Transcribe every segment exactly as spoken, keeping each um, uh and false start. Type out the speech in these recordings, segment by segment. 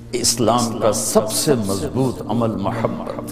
اسلام کا سب سے مضبوط عمل محبت،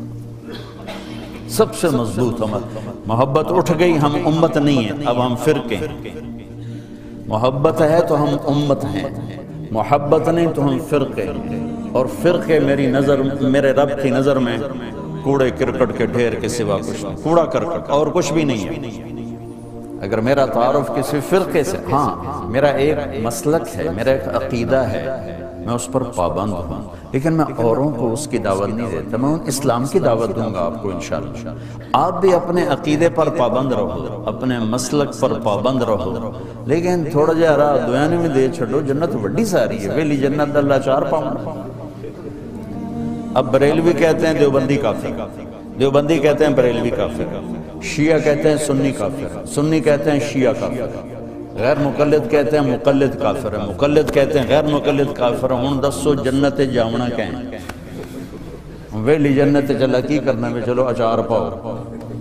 سب سے مضبوط عمل محبت۔ اٹھ گئی ہم امت نہیں ہیں، اب ہم فرقے ہیں۔ محبت ہے تو ہم امت ہیں، محبت نہیں تو ہم فرقے ہیں۔ اور فرقے میری نظر میرے رب کی نظر میں کوڑے کرکٹ کے ڈھیر کے سوا کچھ نہیں، کوڑا کرکٹ اور کچھ بھی نہیں ہے۔ اگر میرا تعارف کسی فرقے سے، ہاں میرا ایک مسلک ہے، میرا ایک عقیدہ ہے، میں اس پر پابند ہوں، لیکن میں اوروں کو اس کی دعوت نہیں دیتا، میں ان اسلام کی دعوت دوں گا آپ کو انشاءاللہ۔ آپ بھی اپنے عقیدے پر پابند رہو، اپنے مسلک پر پابند رہو، لیکن تھوڑا جہا راہ دویانے میں دے چھڑو، جنت وڈی ساری ہے، ویلی جنت اللہ چار پاؤں۔ اب بریلوی کہتے ہیں دیوبندی کافر، دیوبندی کہتے ہیں بریلوی کافر، شیعہ کہتے ہیں سنی کافر، سنی کہتے ہیں شیعہ کافر، غیر مقلد کہتے ہیں مقلد کافر ہے، مقلد کہتے ہیں غیر مقلد کافر ہے۔ ہون دسو جنت جاونا کہیں ویلی جنت چلا کی کرنا میں چلو اچار پاؤ۔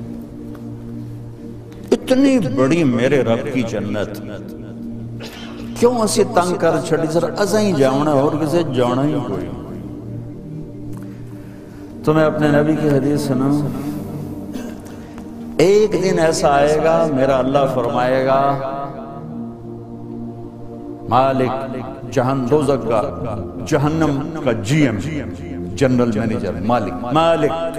اتنی بڑی میرے رب کی جنت کیوں اسی تنگ کر چھڑی؟ سر ازاں ہی جاونا اور کسے جانا ہی کوئی۔ تو میں اپنے نبی کی حدیث سنوں، ایک دن ایسا آئے گا میرا اللہ فرمائے گا مالک جہنم دوزخ کا جہنم کا جی ایم جنرل مینیجر مالک مالک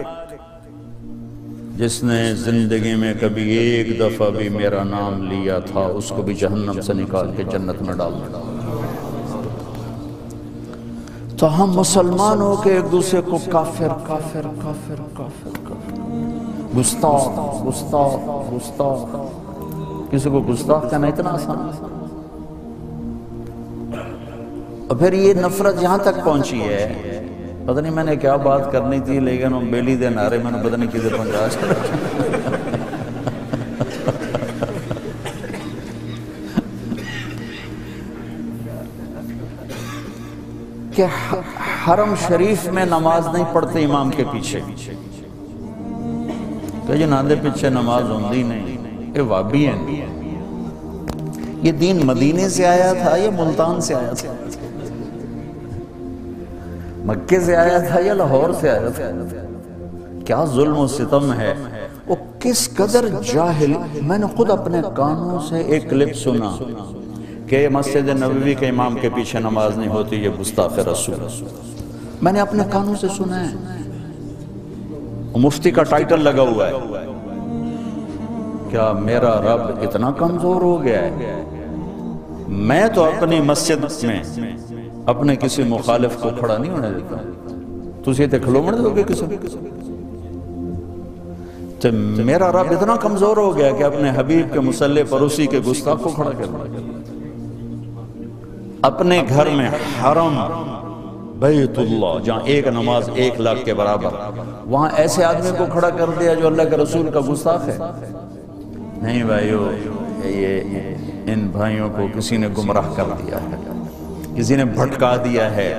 جس نے زندگی میں کبھی ایک دفعہ بھی میرا نام لیا تھا اس کو بھی جہنم سے نکال کے جنت میں ڈال دیا۔ تو ہم مسلمان ہو کے ایک دوسرے کو کافر کافر کافر کافر کافر گستاخ گستاخ گستاخ، کسی کو گستاخ کہنا اتنا آسان ہے؟ اور پھر یہ نفرت یہاں تک پہنچی ہے، پتہ نہیں میں نے کیا بات کرنی تھی لیکن وہ بیلی دے نعرے میں نے پتہ نہیں کدھر پہنچا کہ حرم شریف میں نماز نہیں پڑھتے امام کے پیچھے، کہ یہ ناندے پیچھے نماز ہوندی نہیں، یہ وابی ہیں۔ یہ دین مدینے سے آیا تھا یا ملتان سے آیا تھا؟ مکے سے آیا تھا یا لاہور سے آیا تھا؟ کیا ظلم و ستم ہے، وہ کس قدر جاہل۔ میں نے خود اپنے کانوں سے ایک کلپ سنا کہ مسجد نبوی کے امام کے پیچھے نماز نہیں ہوتی، یہ گستاخ رسول، میں نے اپنے کانوں سے سنا ہے۔ مفتی کا ٹائٹل لگا ہوا ہے۔ کیا میرا رب اتنا کمزور ہو گیا ہے؟ میں تو اپنی مسجد میں اپنے کسی مخالف کو کھڑا نہیں ہونے دیتا، تسی تے کھلو مڑ دو گے کسی تو میرا رب اتنا کمزور ہو گیا کہ اپنے حبیب کے مصلی پر اسی کے گستاخ کو کھڑا کر دیا۔ اپنے گھر میں حرم بیت اللہ جہاں ایک نماز ایک لاکھ کے برابر، وہاں ایسے آدمی کو کھڑا کر دیا جو اللہ کے رسول کا گستاخ ہے۔ نہیں بھائیو، یہ ان بھائیوں کو کسی نے گمراہ کر دیا ہے، کسی نے بھٹکا دیا ہے۔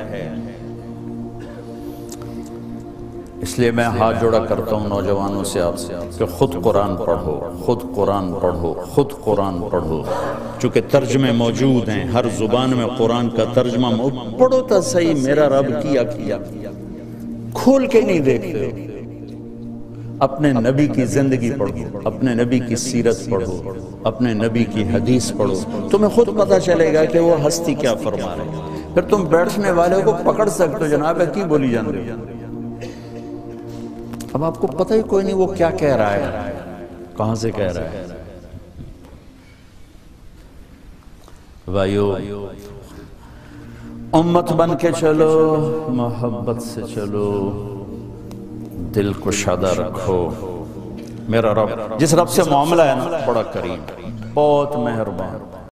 اس لیے میں ہاتھ جوڑا کرتا ہوں نوجوانوں سے آپ سے کہ خود قرآن پڑھو، خود قرآن پڑھو، خود قرآن پڑھو، چونکہ ترجمے موجود ہیں، ہر زبان میں قرآن کا ترجمہ موجود، پڑھو تا صحیح میرا رب کیا کیا کھول کے نہیں دیکھتے۔ اپنے نبی کی زندگی پڑھو، اپنے نبی کی سیرت پڑھو، اپنے نبی کی حدیث پڑھو، تمہیں خود پتہ چلے گا کہ وہ ہستی کیا فرما رہے ہیں۔ پھر تم بیٹھنے والے کو پکڑ سکتے ہو، جناب ہے کی بولی جان رہی ہے، اب آپ کو پتہ ہی کوئی نہیں وہ کیا کہہ رہا ہے، کہاں سے کہہ رہا ہے۔ بھائیو، امت بن کے چلو، محبت سے چلو، دل کو شادہ رکھو۔ میرا رب، جس رب سے معاملہ ہے نا، بڑا کریم، بہت مہربان،